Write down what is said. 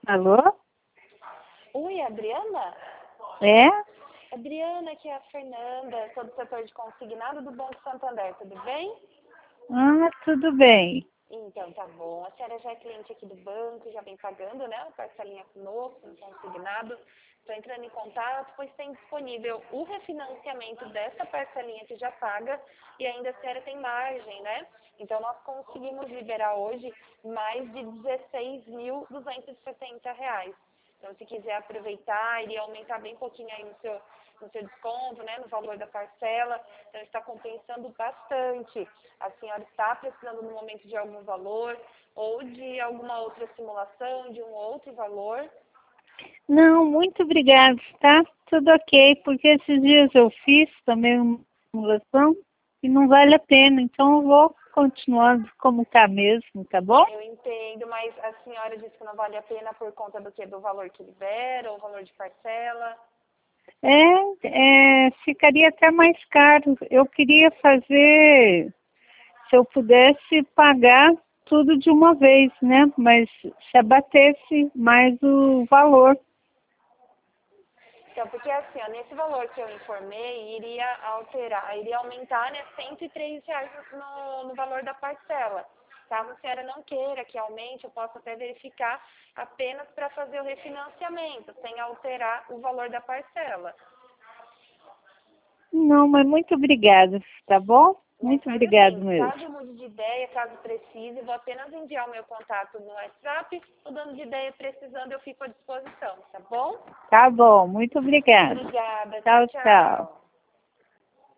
Alô? Oi, Adriana? É? Adriana, aqui é a Fernanda, sou do setor de consignado do Banco Santander, tudo bem? Ah, tudo bem. Então, tá bom. A senhora já é cliente aqui do banco, já vem pagando, né? A parcelinha conosco, no consignado. Estou entrando em contato, pois tem disponível o refinanciamento dessa parcelinha que já paga e ainda a senhora tem margem, né? Então, nós conseguimos liberar hoje mais de R$ 16.260. Então, se quiser aproveitar, iria aumentar bem pouquinho aí no seu desconto, né, no valor da parcela. Então, está compensando bastante. A senhora está precisando no momento de algum valor ou de alguma outra simulação, de um outro valor? Não, muito obrigada, tá? Tudo ok, porque esses dias eu fiz também uma simulação e não vale a pena, então eu vou continuando como está mesmo, tá bom? Eu entendo, mas a senhora disse que não vale a pena por conta do quê? Do valor que libera, ou valor de parcela? Ficaria até mais caro. Eu queria fazer, se eu pudesse pagar tudo de uma vez, né? Mas se abatesse mais o valor. Então, porque assim, ó, nesse valor que eu informei, iria aumentar, né, R$ 103 no valor da parcela. Caso a senhora não queira que aumente, eu posso até verificar apenas para fazer o refinanciamento, sem alterar o valor da parcela. Não, mas muito obrigada, tá bom? Muito Mas obrigado assim, mesmo. caso mude de ideia, caso precise, vou apenas enviar o meu contato no WhatsApp, mudando de ideia, precisando, eu fico à disposição, tá bom? Tá bom, muito obrigada. Obrigada, tchau, Tchau, tchau. tchau.